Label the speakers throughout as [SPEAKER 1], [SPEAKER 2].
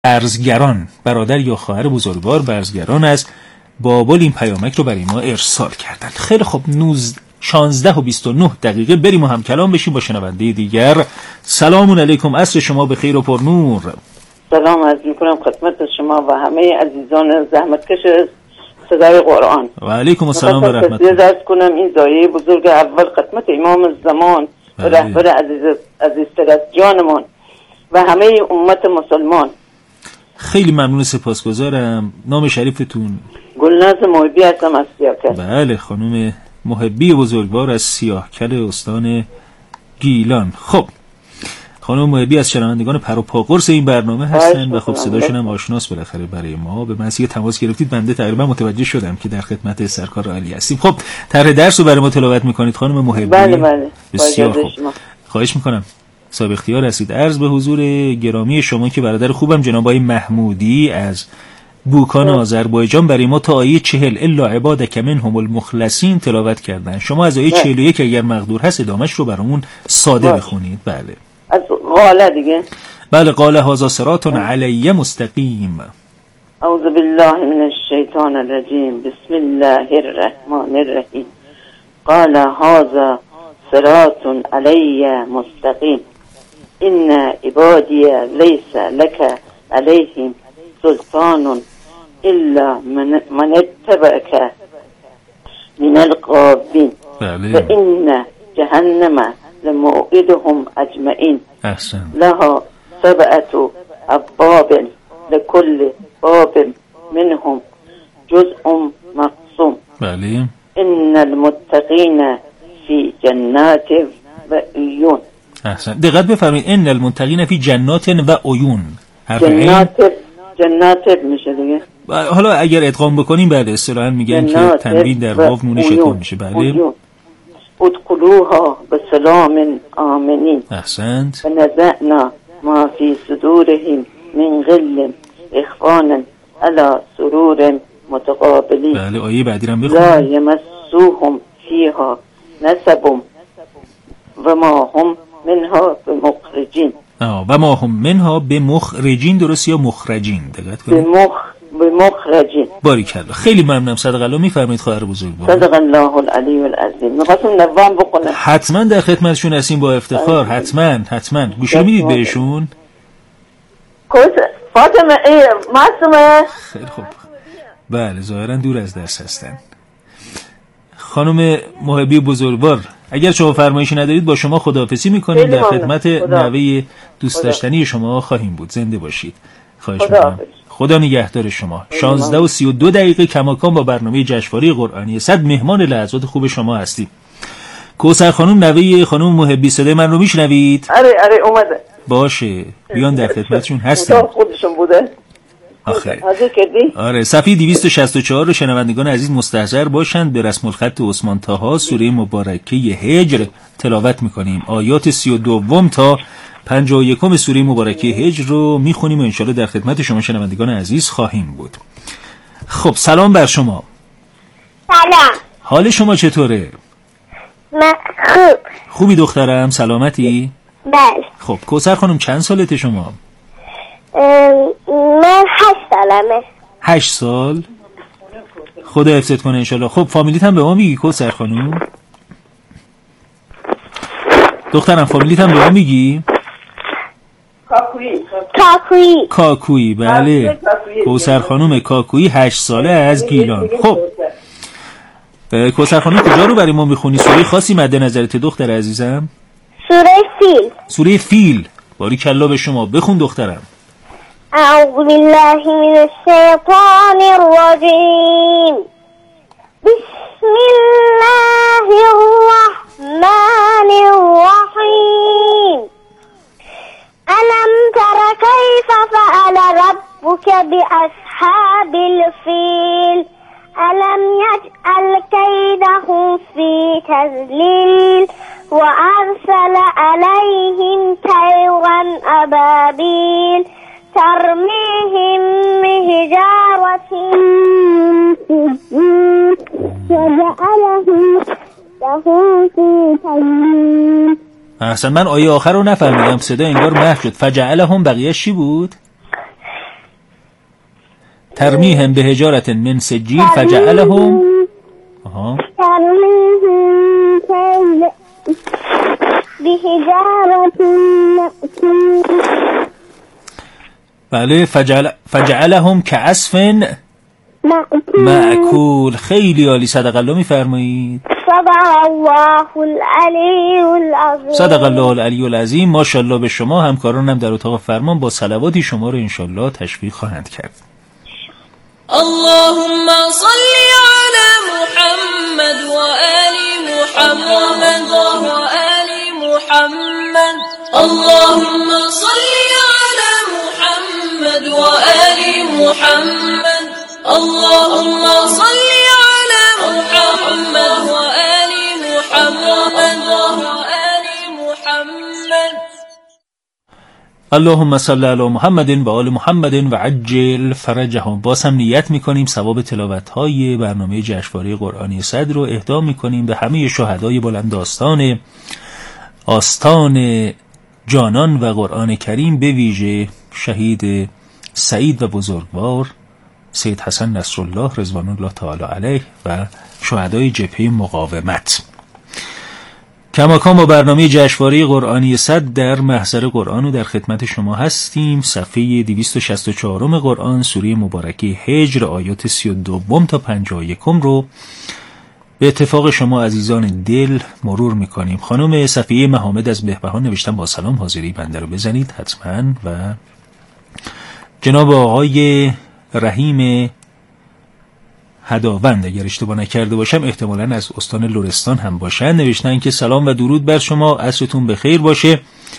[SPEAKER 1] برزگران، برادر یا خواهر بزرگوار برزگران از بابل این پیامک رو برای ما ارسال کردن. خیلی خب 16 و 29 دقیقه بریم و هم کلام بشیم با شنونده دیگر. سلام علیکم، عصر شما بخیر و پرنور.
[SPEAKER 2] سلام عرض میکنم خدمت شما و همه عزیزان زحمتکش صدای قرآن.
[SPEAKER 1] و علیکم السلام و رحمت الله.
[SPEAKER 2] عرض کنم این دایه بزرگ اول خدمت امام الزمان و رهبر عزیزتر از جانمان و همه امت مسلمان.
[SPEAKER 1] خیلی ممنون، سپاسگزارم. نام شریفتون؟
[SPEAKER 2] گلناز محبی هستم از سیاهکل.
[SPEAKER 1] بله خانم محبی بزرگوار از سیاهکل استان گیلان. خب خانم محبی از شنوندگان پر و پا قرص این برنامه هستن و خب صداشون هم آشناس بالاخره برای ما. به منسی تماس گرفتید، بنده تقریبا متوجه شدم که در خدمت سرکار عالی هستیم. خب طرح درس رو برای ما تلاوت میکنید خانم محبی؟
[SPEAKER 2] بله.
[SPEAKER 1] بسیار خوب، خواهش میکنم. صاحب اختیار هستید. عرض به حضور گرامی شما که برادر خوبم جناب آقای محمودی از بوکان آذربایجان برای ما تا آیه 40 الا عبادک منهم المخلصین تلاوت کردن. شما از آیه 41 اگر مقدور هست ادامش رو برامون ساده بخونید. بله
[SPEAKER 2] از قاله دیگه.
[SPEAKER 1] بله، قال هذا صراط علی مستقیم.
[SPEAKER 2] اعوذ بالله من الشیطان الرجیم. بسم الله الرحمن الرحیم. قال هذا صراط علی مستقیم ان عبادی لیس لک علیهم سلطان الا من اتبعك من الغاوین فإن جهنم لموعدهم اجمعین لها 7 ابواب لكل باب منهم جزء مقسوم.
[SPEAKER 1] بله.
[SPEAKER 2] ان المتقین فی جنات و عیون.
[SPEAKER 1] احسن، دقت بفرمایید. ان المتقین فی جنات و عیون.
[SPEAKER 2] جنات میشه دیگه.
[SPEAKER 1] حالا اگر ادغام بکنیم بعد اصطلاحاً میگن که تنوین در واو نون شکل میشه. بله.
[SPEAKER 2] ادخلوها بسلام آمنین.
[SPEAKER 1] احسنت.
[SPEAKER 2] و نزعنا ما فی صدورهم من غل اخوانا علی سرور متقابلین.
[SPEAKER 1] بله، آیه بعدی رو بخونید.
[SPEAKER 2] لا یمسوهم فیها نصب و ما هم منها بمخرجین.
[SPEAKER 1] و ما هم منها بمخرجین، درست یا مخرجین؟ دقت کنید.
[SPEAKER 2] بمخرجین.
[SPEAKER 1] باریکلا، خیلی ممنونم. صدق الله. میفرمایید خواهر بزرگوار.
[SPEAKER 2] صدق الله العلی العظیم. می‌خواستم نوام بکنم.
[SPEAKER 1] حتما در خدمتشون هستیم با افتخار. حتما گوش میدید بهشون.
[SPEAKER 2] فاطمه معصومه.
[SPEAKER 1] خیلی خوب. بله ظاهرا دور از درس هستن. خانم محبی بزرگوار، اگر شما فرمایشی ندارید با شما خداحافظی میکنیم. در خدمت نوه دوست داشتنی شما خواهیم بود. زنده باشید. خواهش میکنم. خدا نگهدار شما. 16 و 32 دقیقه کماکان با برنامه جشنواره قرآنی 100 مهمان لحظات خوب شما هستیم. کوثر خانم نوه خانم محبی، صدای من رو میشنوید؟
[SPEAKER 2] آره اومده.
[SPEAKER 1] باشه بیان در خدمتشون هستم.
[SPEAKER 2] خودشون بوده.
[SPEAKER 1] آخه
[SPEAKER 2] کردی؟
[SPEAKER 1] آره، صفحه 264 رو شنوندگان عزیز مستحضر باشند. به رسم الخط عثمان طاها سوره مبارکه هجر تلاوت میکنیم. آیات 32 تا 51 سوره مبارکه هجر رو میخونیم و انشالله در خدمت شما شنوندگان عزیز خواهیم بود. خب سلام بر شما.
[SPEAKER 3] سلام.
[SPEAKER 1] حال شما چطوره؟
[SPEAKER 3] من
[SPEAKER 1] خوبی دخترم؟ سلامتی؟
[SPEAKER 3] بله.
[SPEAKER 1] خب کوثر خانم چند سالته شما؟
[SPEAKER 3] من 8 سالمه.
[SPEAKER 1] 8 سال؟ خدا حفظت کنه انشالله. خب فامیلیت هم به ما میگی کوثر خانم؟ دخترم فامیلیت هم به ما میگی؟ کاکویی. بله کوثر خانم کاکویی 8 ساله از گیلان. خب کوثر خانم کجا رو برای ما میخونی؟ سوره خاصی مد نظرت دختر عزیزم؟ سوره فیل. باریکلا به شما. بخون دخترم.
[SPEAKER 3] اعوذ بالله من الشیطان الرجیم. بسم الله الرحمن الرحیم. الم تر کیف فعل ربک باصحاب الفیل. الم یجعل کیدهم فی تضلیل و ارسل علیهم طیرا ابابیل ترمیهم بحجارة وجعلهم لهم فی تضلیل.
[SPEAKER 1] احسن، من آیه آخر رو نفهمیدم، صدا انگار محو شد. فجعلهم بقیه چی بود؟ ترمیهم به حجارت من سجیل فجعلهم بله فجعلهم کعصف مأکول. خیلی عالی، صدق الله میفرمایید.
[SPEAKER 3] صدق الله العلی العظیم.
[SPEAKER 1] صدق الله العلی العظیم. ماشاءالله به شما. همکارانم در اتاق فرمان با صلواتی شما رو انشالله تشویق خواهند کرد.
[SPEAKER 4] اللهم صل على محمد و آل محمد و آل محمد. اللهم صل على محمد و آل محمد. اللهم صل على محمد و آل محمد و آل محمد.
[SPEAKER 1] اللهم صل علی محمد و آل محمد و عجل فرجهم. باز هم نیت میکنیم ثواب تلاوت‌های برنامه جشنواره قرآنی صدر رو اهدا میکنیم به همه شهدای بلند آستان جانان و قرآن کریم، به ویژه شهید سعید و بزرگوار سید حسن نصرالله رضوان الله تعالی علیه و شهدای جبهه مقاومت. کماکان با برنامه جشنواره قرآنی صدر در محضر قرآن و در خدمت شما هستیم. صفحه 264 قرآن، سوره مبارکه هجر، آیات 32 تا 51 رو به اتفاق شما عزیزان دل مرور میکنیم. خانم صفیه محمد از بهبهان نوشتن با سلام، حاضری بنده رو بزنید حتما. و جناب آقای رحیم هداوند، اگر اشتباه نکرده باشم احتمالاً از استان لرستان هم باشن، نوشتن که سلام و درود بر شما، عصرتون بخیر باشه.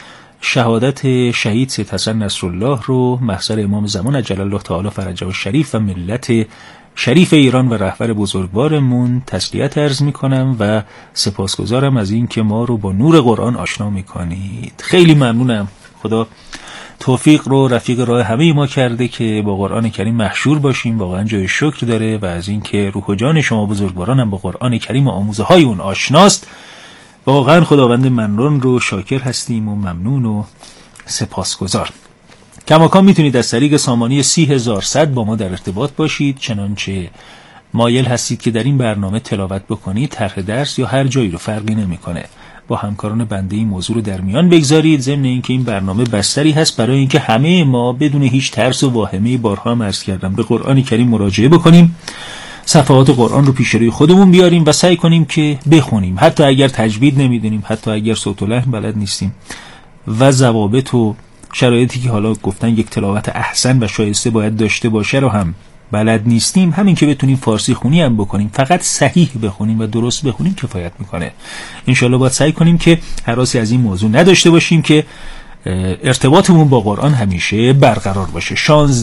[SPEAKER 1] شهادت شهید سید حسن نصرالله رو محضر امام زمان عجل الله تعالی فرجه الشریف و ملت شریف ایران و رهبر بزرگوارمون تسلیت عرض میکنم و سپاسگزارم از این که ما رو با نور قرآن آشنا میکنید. خیلی ممنونم. خدا توفیق رو رفیق راه همه ما کرده که با قرآن کریم محشور باشیم، واقعا جای شکر داره. و از این که روح و جان شما بزرگواران هم با قرآن کریم و آموزه های اون آشناست، واقعا خداوند منان رو شاکر هستیم و ممنون و سپاسگزار. کماکان میتونید از طریق سامانه 30100 با ما در ارتباط باشید. چنانچه مایل هستید که در این برنامه تلاوت بکنید، طرح درس یا هر جایی رو فرقی نمیکنه، با همکاران بنده این موضوع رو در میان بگذارید. ضمن اینکه این برنامه بستری هست برای اینکه همه ما بدون هیچ ترس و واهمه، بارها هم عرض کردم، به قرآن کریم مراجعه بکنیم، صفحات قرآن رو پیش روی خودمون بیاریم و سعی کنیم که بخونیم، حتی اگر تجوید نمیدونیم، حتی اگر صوت و لحن بلد نیستیم و ضوابط و شرایطی که حالا گفتن یک تلاوت احسن و شایسته باید داشته باشه رو هم بلد نیستیم. همین که بتونیم فارسی خونی هم بکنیم، فقط صحیح بخونیم و درست بخونیم کفایت میکنه. انشالله باید سعی کنیم که هراسی از این موضوع نداشته باشیم که ارتباطمون با قرآن همیشه برقرار باشه.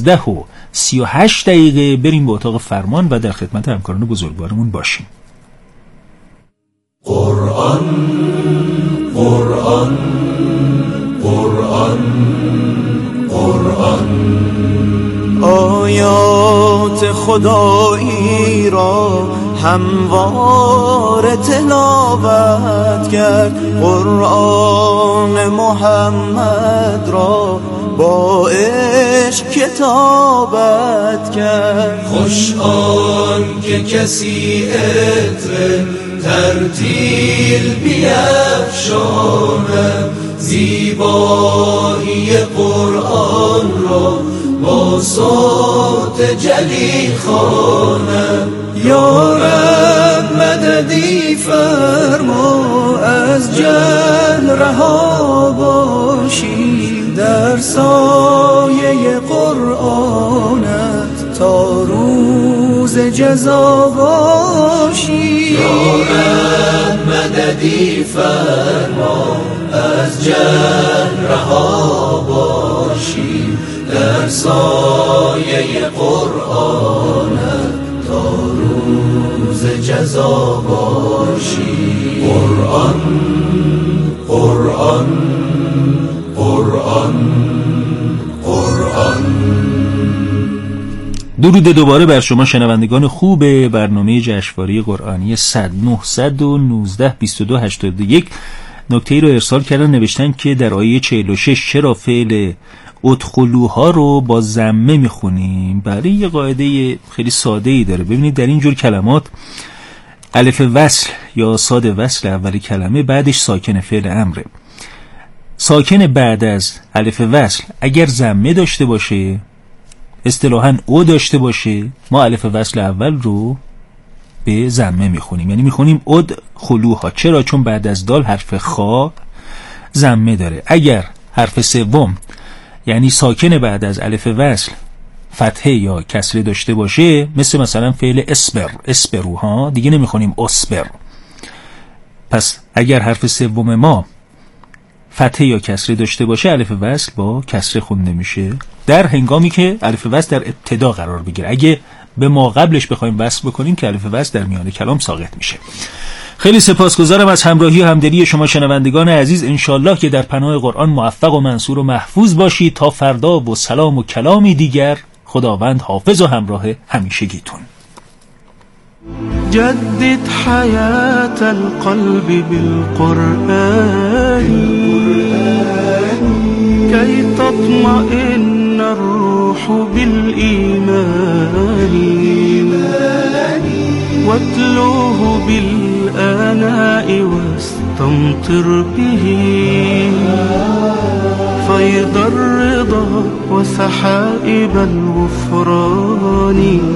[SPEAKER 1] 16:38 بریم به اتاق فرمان و در خدمت همکاران بزرگوارمون باشیم.
[SPEAKER 5] قرآن قرآن قرآن قرآن، آیات خدایی را هموار تلاوت کرد، قرآن محمد را با عشق کتابت کرد. خوش آن که کسی عطر ترتیل بیفشاند، زیبایی قرآن را با صوت جلی خوانم. یا رب مددی فرما، از جهل رها باشیم، در سایه قرآنت تا روز جزا باشیم. یا رب مددی فرما، از جهل رها باشیم، در سایه قرآنت تا روز جزا باشیم. قرآن قرآن قرآن قرآن.
[SPEAKER 1] درود دوباره بر شما شنوندگان خوب برنامه جشنواره قرآنی 919-2281. نکته ای رو ارسال کردن، نوشتن که در آیه 46 چرا فعل ادخلوها رو با ضمه میخونیم. برای یه قاعده خیلی ساده‌ای داره. ببینید در این جور کلمات الف وصل یا صاد وصل اول کلمه بعدش ساکن فعل امره. ساکن بعد از الف وصل اگر ضمه داشته باشه، اصطلاحاً او داشته باشه، ما الف وصل اول رو به ضمه میخونیم، یعنی میخونیم ادخلوها. چرا؟ چون بعد از دال حرف خا ضمه داره. اگر حرف سوم یعنی ساکن بعد از الف وصل فتحه یا کسره داشته باشه، مثلا فعل اسبر، اسبروها، دیگه نمیخونیم اسبر. پس اگر حرف سوم ما فتحه یا کسره داشته باشه، الف وصل با کسره خونده میشه در هنگامی که الف وصل در ابتدا قرار بگیره. اگه به ما قبلش بخوایم وصل بکنیم که الف وصل در میان کلام ساقط میشه. خیلی سپاسگزارم از همراهی و همدلی شما شنوندگان عزیز. انشالله که در پناه قرآن موفق و منصور و محفوظ باشید. تا فردا و سلام و کلامی دیگر. خداوند حافظ و همراه همیشگیتون.
[SPEAKER 5] جدد حياة القلب بالقرآن كي تطمئن الروح بالإيمان واتلوه بالآناء واستمطر به فيض الرضا وسحائب الغفران.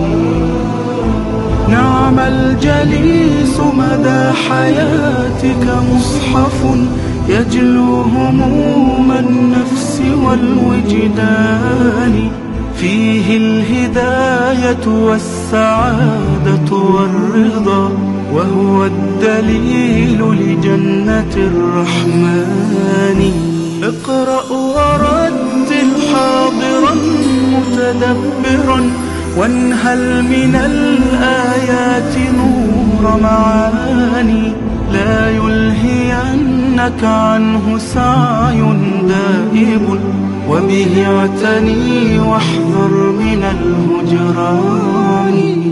[SPEAKER 5] نعم الجليس مدى حياتك مصحف يجلو هموم النفس والوجدان فيه الهداية والسعادة والرضا وهو الدليل لجنة الرحمن. اقرأ ورتل حاضرا متدبرا وانهل من الآيات نور معاني لا يلهينك عنه سعي دائب وبه اعتني واحذر من الهجران.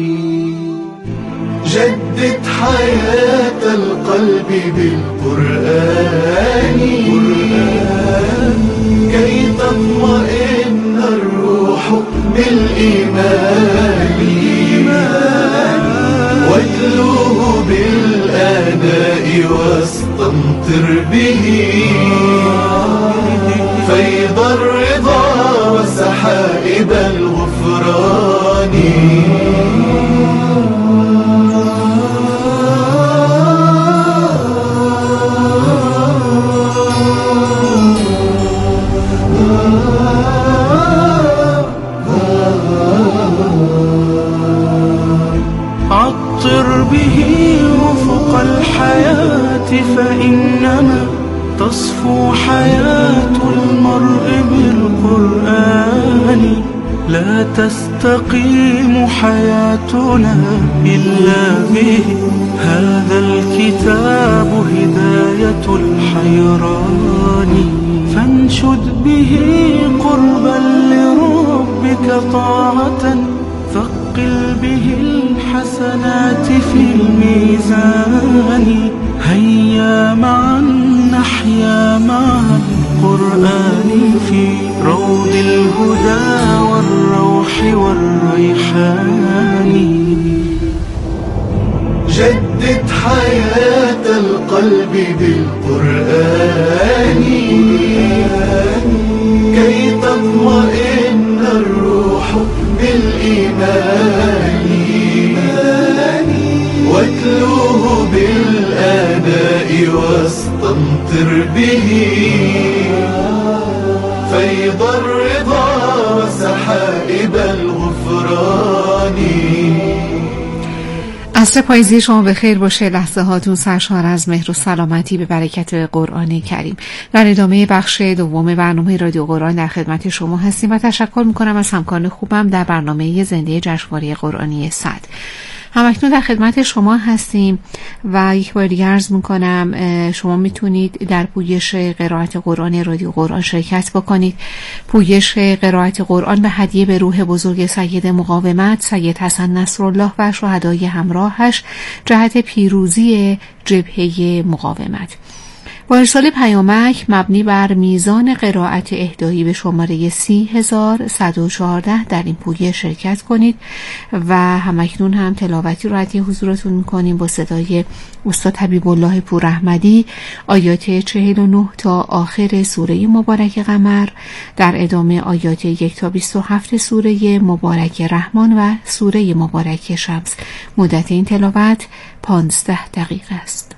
[SPEAKER 5] جدد حياة القلب بالقرآن كي تطمئن الروح بالإيمان واتلوه بالآناء واستمطر به فيض الرضا وسحائب الغفران. عطر به رفق الحياة فإنما تصفو حياة المرء بالقرآن. لا تستقيم حياتنا إلا به هذا الكتاب هداية الحيران. فانشد به قربا لربك طاعة ثقل به الحسنات في الميزان. هيا معا نحيا مع القرآن في روض الهدى والروح والريحان. جدد حياة القلب بالقرآن كي تطمئن الروح بالإيمان واتلوه بالآناء واستمطر به فيض الرضا وسحائب الغفران.
[SPEAKER 6] عصر پاییزی شما به خیر باشه. لحظه هاتون سرشار از مهر و سلامتی به برکت قرآن کریم. در ادامه بخش دوم برنامه رادیو قرآن در خدمت شما هستیم و تشکر میکنم از همکاران خوبم در برنامه زنده جشنواره قرآنی صد. همکنون در خدمت شما هستیم و یک بار دیگه عرض میکنم شما میتونید در پویش قرائت قرآن رادیو قرآن شرکت بکنید. پویش قرائت قرآن به هدیه به روح بزرگ سید مقاومت سید حسن نصرالله و شهدای همراهش جهت پیروزی جبهه مقاومت. با ارسال پیامک مبنی بر میزان قرائت اهدایی به شماره 30114 در این پویه شرکت کنید و همکنون هم تلاوتی رو عطیه حضورتون میکنیم با صدای استاد حبیب الله پوراحمدی، آیات 49 تا آخر سوره مبارک قمر، در ادامه آیات 1 تا 27 سوره مبارک رحمان و سوره مبارک شمس. مدت این تلاوت 15 دقیقه است.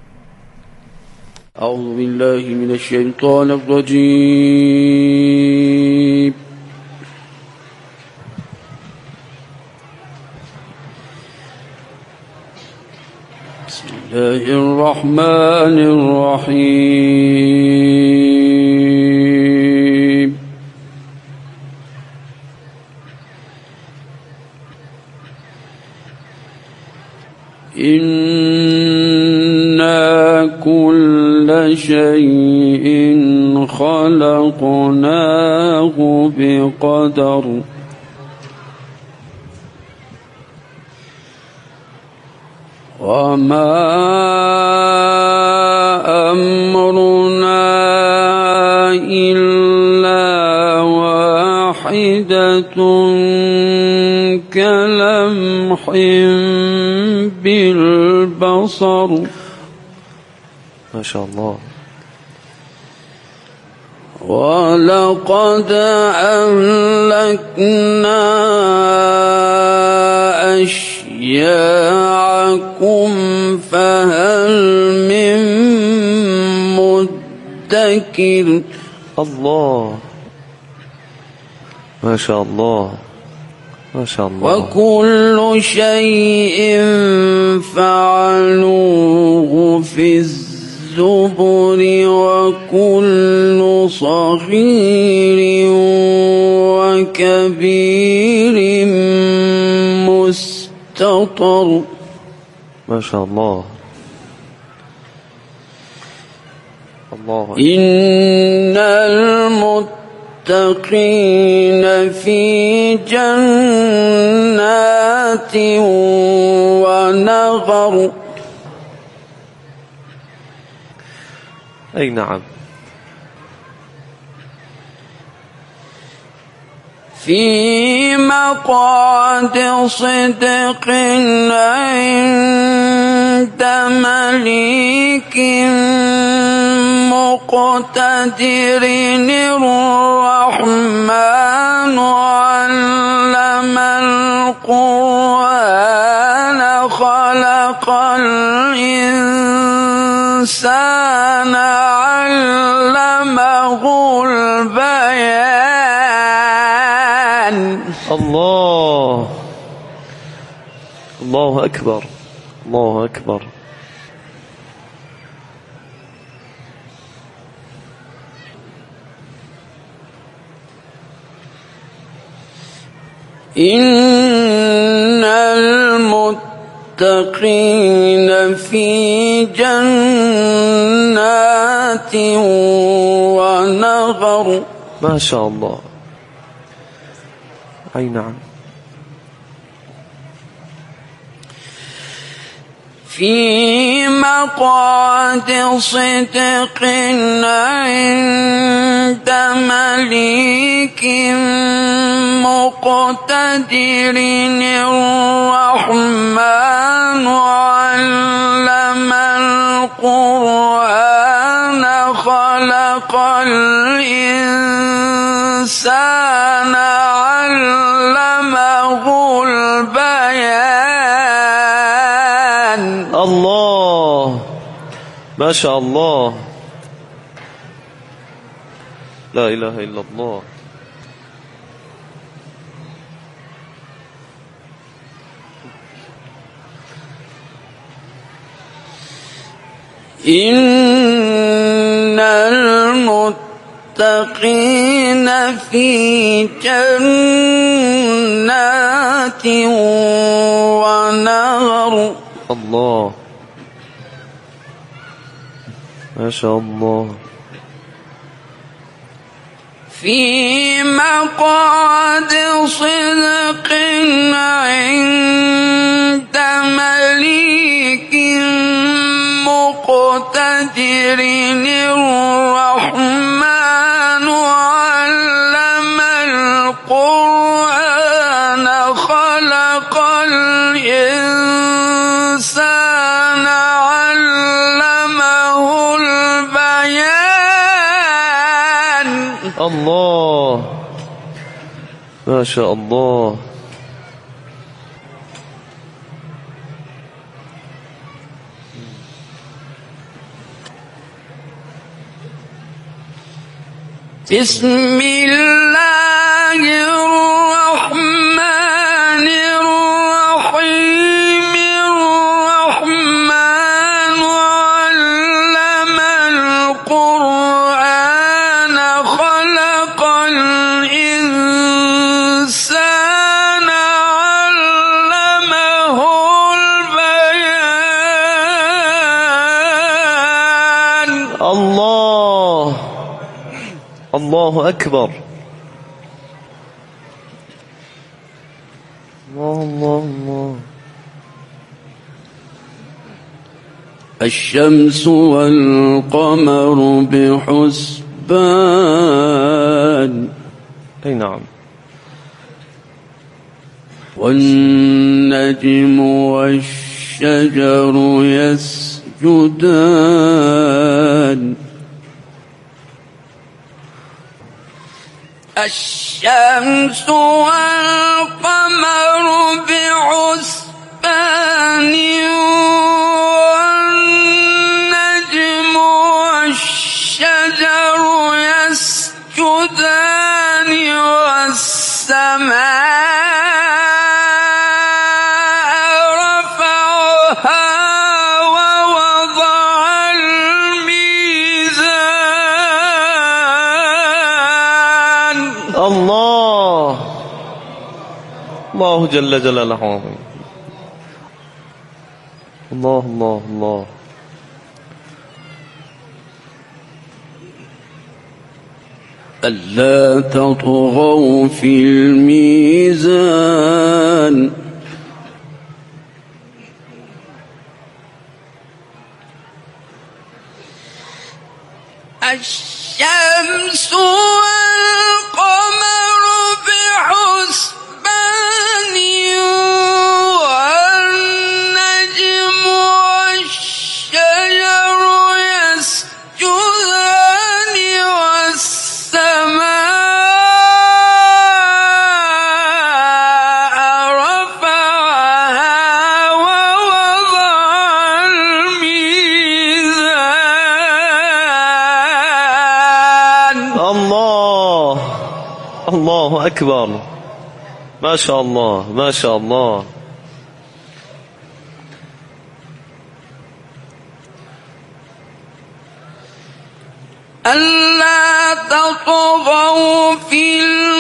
[SPEAKER 7] اعوذ بالله من الشیطان الرجیم. بسم الله الرحمن الرحیم. إنا كل شيء خلقناه بقدر وما أمرنا إلا واحدة كلمح بالبصر.
[SPEAKER 8] ما شاء الله.
[SPEAKER 7] ولقد أهلكنا أشياعكم فهل من مدكر.
[SPEAKER 8] الله ما شاء الله ما شاء الله.
[SPEAKER 7] وكل شيء فعلوه في الزبر وكل صغير وكبير مستطر.
[SPEAKER 8] ما شاء الله. الله.
[SPEAKER 7] إن المتقين في جنات ونهر.
[SPEAKER 8] أي نعم.
[SPEAKER 7] في مقعد صدق عند مليك مقتدر. الرحمن علم القرآن خلق الإنسان علمه البيان.
[SPEAKER 8] الله الله أكبر الله أكبر.
[SPEAKER 7] إن المتقين في جنات ونهر.
[SPEAKER 8] ما شاء الله. أي نعم.
[SPEAKER 7] في مقعد صدق عند مليك مقتدر. الرحمن علم القرآن خلق الإنسان علمه البيان.
[SPEAKER 8] الله ما شاء الله. لا إله إلا الله.
[SPEAKER 7] إن المتقين في جنات ونهر.
[SPEAKER 8] الله ما شاء الله.
[SPEAKER 7] في مقعد صدق عند مليك مقتدر. قادر الرحمن علم القرآن خلق الإنسان علمه البيان.
[SPEAKER 8] الله ما شاء الله.
[SPEAKER 7] بسم الله الرحمن الرحيم. الرحمن علم القرآن خلق الإنسان علمه البيان.
[SPEAKER 8] الله الله أكبر. الله الله الله.
[SPEAKER 7] الشمس والقمر بحسبان.
[SPEAKER 8] أي نعم.
[SPEAKER 7] والنجم والشجر يسجدان. الشمس والقمر بحسبان. والنجم والشجر يسجدان. والسماء رفعها ووضع الميزان.
[SPEAKER 8] الله الله جل جلاله. الله الله الله.
[SPEAKER 7] ألا تطغوا في الميزان. الشمس والقمر بحسبان. والنجم والشجر يسجدان. والسماء رفعها ووضع الميزان.
[SPEAKER 8] الله الله أكبر. ما شاء الله ما شاء الله.
[SPEAKER 7] ألا تطغوا في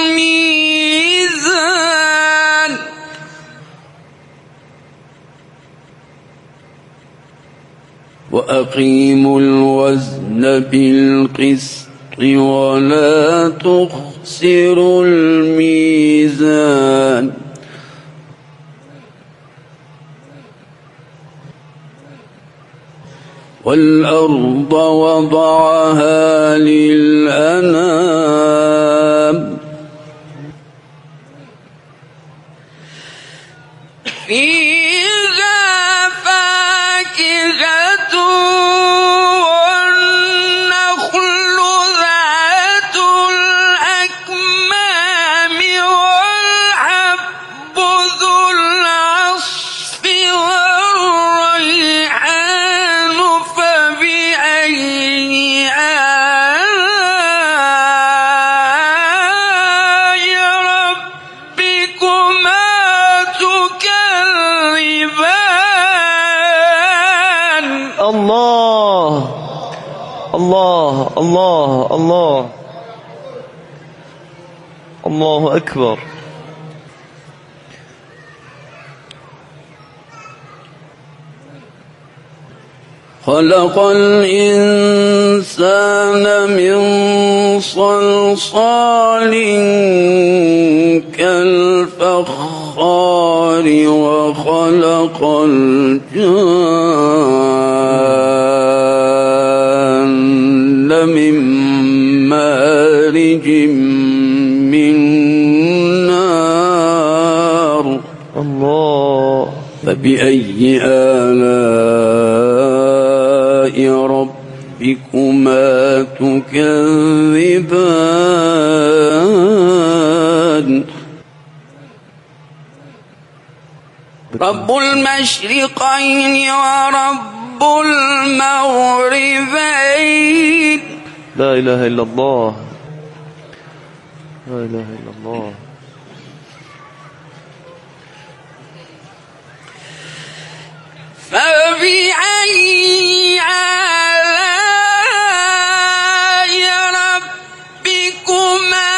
[SPEAKER 7] الميزان. وأقيموا الوزن بالقسط ولا تخسروا الميزان. والأرض وضعها للأنام. فيها فاكهة والنخل ذات الأكمام والحب ذو العصف والريحان. فبأي آلاء ربكما تكذبان.
[SPEAKER 8] الله الله الله الله. الله أكبر.
[SPEAKER 7] خلق الإنسان من صلصال كالفخار وخلق الجان فبأي آلاء ربكما تكذبان رب المشرقين ورب المغربين.
[SPEAKER 8] لا إله إلا الله، لا إله إلا الله.
[SPEAKER 7] فبأي آلاء ربكما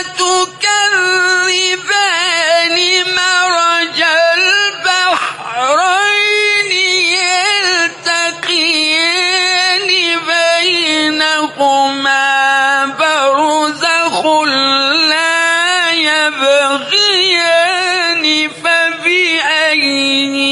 [SPEAKER 7] تكذبان مرج البحرين يلتقيان بينهما برزخ لا يبغيان فبأي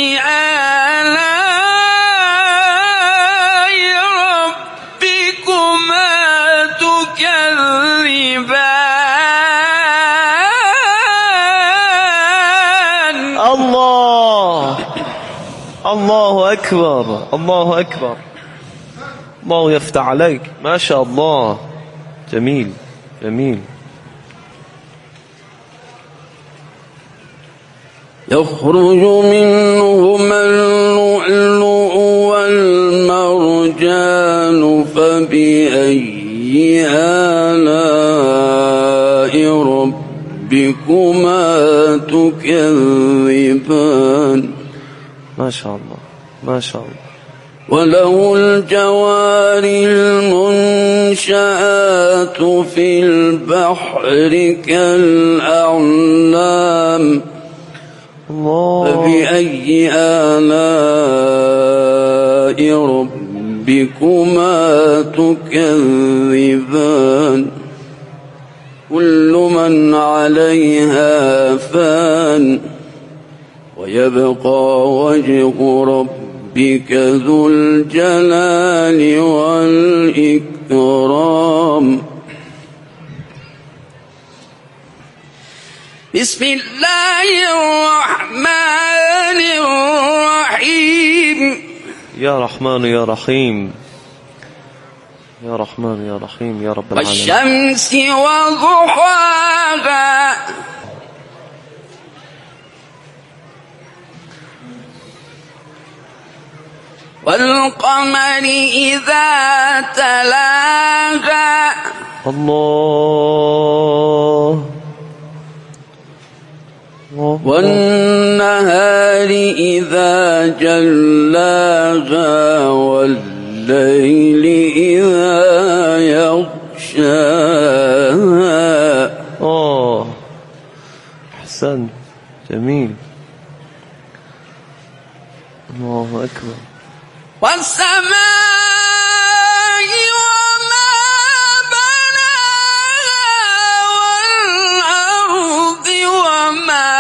[SPEAKER 8] الله أكبر، الله أكبر، الله يفتح عليك، ما شاء الله، جميل جميل.
[SPEAKER 7] يخرج منهما اللؤلؤ والمرجان فبأي آلاء ربكما تكذبان.
[SPEAKER 8] ما شاء الله ما شاء الله.
[SPEAKER 7] وله الجوار المنشآت في البحر كالأعلام فبأي آلاء ربكما تكذبان. كل من عليها فان ويبقى وجه ربك ذو الجلال والإكرام. بسم الله الرحمن الرحيم.
[SPEAKER 8] يا رحمن يا رحيم، يا رحمن يا رحيم يا رب العالمين.
[SPEAKER 7] والشمس وضحاها والقمر إذا تلاها
[SPEAKER 8] الله
[SPEAKER 7] والنهار إذا جلاها والليل إذا يغشاها.
[SPEAKER 8] أحسن، جميل، الله أكبر.
[SPEAKER 7] والسماء وما بناها والأرض وما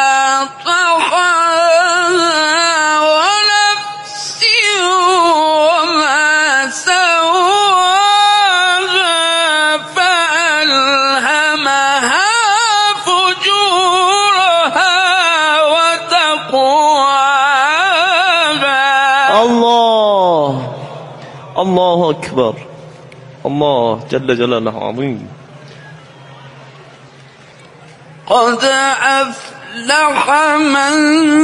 [SPEAKER 7] طحاها ونفس وما سواها فألهمها فجورها وتقواها.
[SPEAKER 8] الله أكبر، الله جل جلاله عظيم.
[SPEAKER 7] قد أفلح من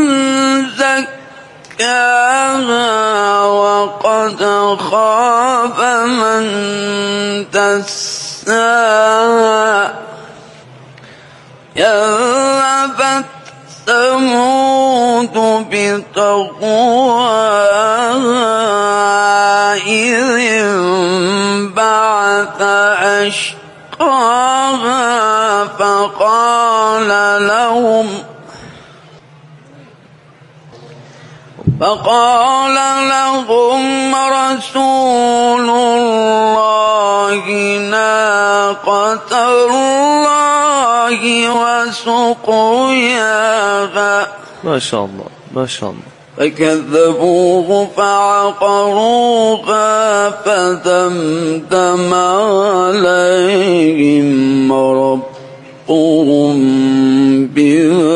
[SPEAKER 7] زكاها وقد خاب من دساها. كذبت ثمود بطغواها إذ انبعث أشقاها فقال لهم رسول الله ناقة الله وسقياها.
[SPEAKER 8] ما شاء الله ما شاء الله.
[SPEAKER 7] فكذبوه فعقروها فدمدم عليهم ربهم بما